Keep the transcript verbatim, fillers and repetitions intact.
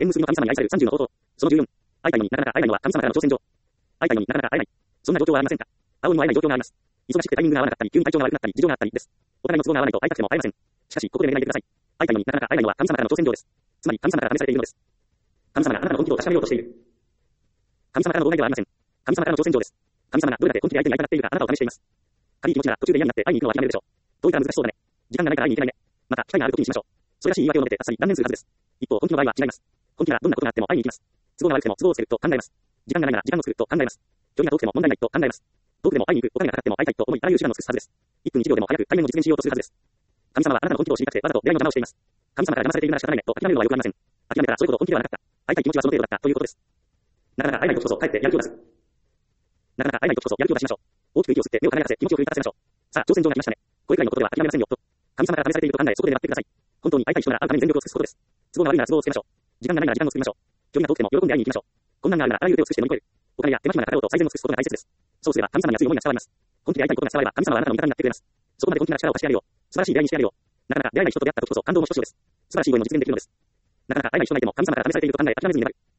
縁結びの神様に愛されるさんじゅうの方法。そのじゅうよん。会いたいのになかなか会えないのは神様からの挑戦状。会いたいのになかなか会えない。そんな状況はありませんか？青にも会えない状況があります。忙しくてタイミングが合わなかったり、急に体調が悪くなったり、事情があったりです。お互いの都合が合わないと会いたくても会えません。しかし、ここでお願いでください。会いたいのになかなか会えないのは神様からの挑戦状です。つまり、神様から試されているのです。神様があなたの本気を確かめようとしている。神様からの妨害ではありません。神様からの挑戦状です。神様がどれだけ本気で相手に会いたがっているかあなたを試しています。軽い気持ちなら途中で嫌になって会いに行くのは諦めるでしょう。どういったら難しそうだね。時間がないから会いに行けないね。また、機会がある時にしましょう。それらしい言い訳を述べてあっさり断念するはずです。一方、本気の場合は違います。本気ならどんなことがあっても会いに行きます。都合が悪くても都合をつけると考えます。時間がないなら時間を作ると考えます。距離が遠くても問題ないと考えます。遠くでも会いに行く、お金がかかっても会いたいと思い、あらゆる手段を尽くすはずです。いっぷんいちびょうでも早く対面を実現しようとするはずです。神様はあなたの本気を知りたくてわざと出会いの邪魔をしています。神様から邪魔されているなら仕方ないねと諦めるのはよくありません。諦めたらそれほど本気ではなかった。会いたい気持ちはその程度だったということです。なかなか会えない時こそ帰ってやる気を出す。なかなか会えない時こそやる気を出しましょう。大きく息を吸って目を輝かせ気持ちを奮い立たせましょう。さあ、挑戦状が来ましたね。これくらいのことでは諦めませんよと。神様から試されていると考え、そこで粘ってください。本当に会いたい人なら会うために全力を尽くすことです。都合が悪いなら都合をつけましょう。時間がないなら時間を作りましょう。距離が遠くても喜んで会いに行きましょう。困難があるならあらゆる手を尽くして乗り越える。お金や手間暇がかかろうと最善を尽くすことが大切です。そうすれば神様に熱い思いが伝わります。本気で会いたいことが伝われば神様はあなたの味方になってくれます。そこまで本気な力を貸してやるよ。素晴らしい出会いにしてやるよ。なかなか出会えない人と出会った時こそ感動のひとしおです。素晴らしいご縁を実現できるのです。なかなか会えない人がいても神様から試されていると考え諦めずに粘る。